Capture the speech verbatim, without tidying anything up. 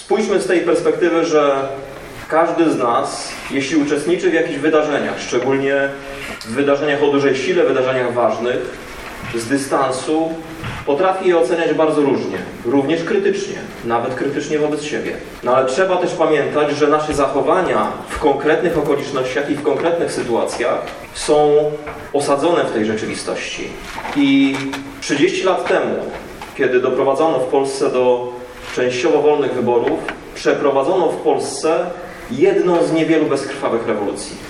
Spójrzmy z tej perspektywy, że każdy z nas, jeśli uczestniczy w jakichś wydarzeniach, szczególnie w wydarzeniach o dużej sile, wydarzeniach ważnych, z dystansu, potrafi je oceniać bardzo różnie, również krytycznie, nawet krytycznie wobec siebie. No ale trzeba też pamiętać, że nasze zachowania w konkretnych okolicznościach i w konkretnych sytuacjach są osadzone w tej rzeczywistości. I trzydzieści lat temu, kiedy doprowadzono w Polsce do częściowo wolnych wyborów, przeprowadzono w Polsce jedną z niewielu bezkrwawych rewolucji.